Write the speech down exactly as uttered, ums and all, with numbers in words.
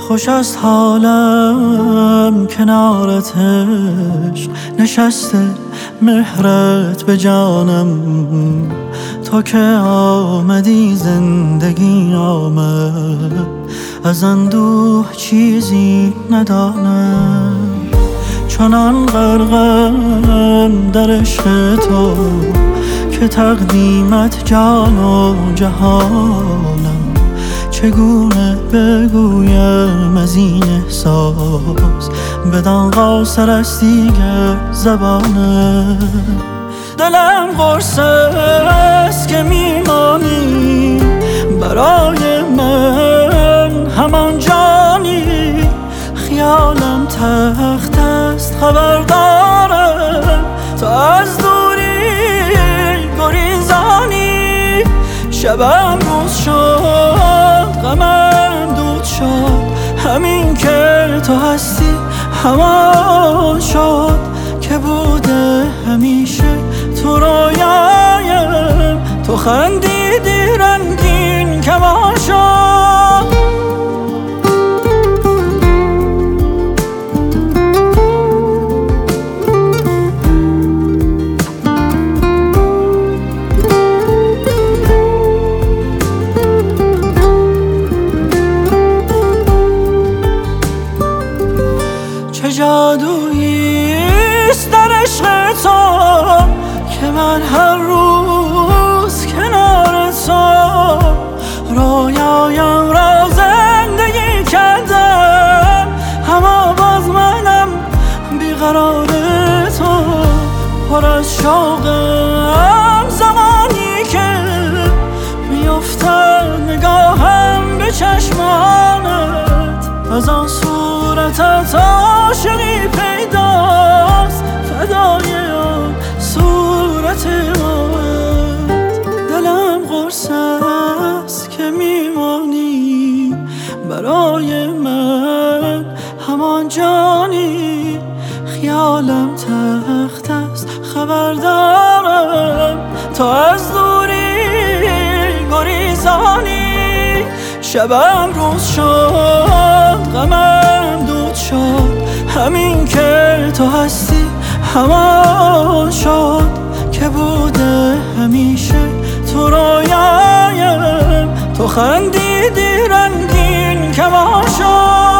خوش است حالم کنارت عشق نشسته مهرت به جانم. تا که آمدی زندگی آمد، از اندوه چیزی ندانم. چنان غرقم در عشق تو که تقدیمت جان و جهانم. چگونه بگویم از این احساس بدان قاصر است دیگر زبانم. دلم قرص است که میمانی برای من، همان جانی. خیالم تخت است خبر دارم، تو از دوری گریزانی. شبم روز شد غمم دود شد، همین که تو هستی همان شد که بوده همیشه تو رویایم. تو خندیدی رنگین کمان شد. چه جادوییست در عشق تو که من هر روز کنار تو رویایم را زندگی کردم. اما باز منم بیقرار تو، پر از شوقم زمانی که میافتد نگاهم به چشمانت. از آن صورتت عاشقی پیداست، فدای آن صورت من. دلم قرص است که میمانی برای من، همان جانی. خیالم تخت است خبر دارم، تو از دوری گریزانی. شبم روز شد غمم دود شد، همین که تو هستی همان شد که بوده همیشه تو رویایم. تو خندیدی رنگین کمان شد.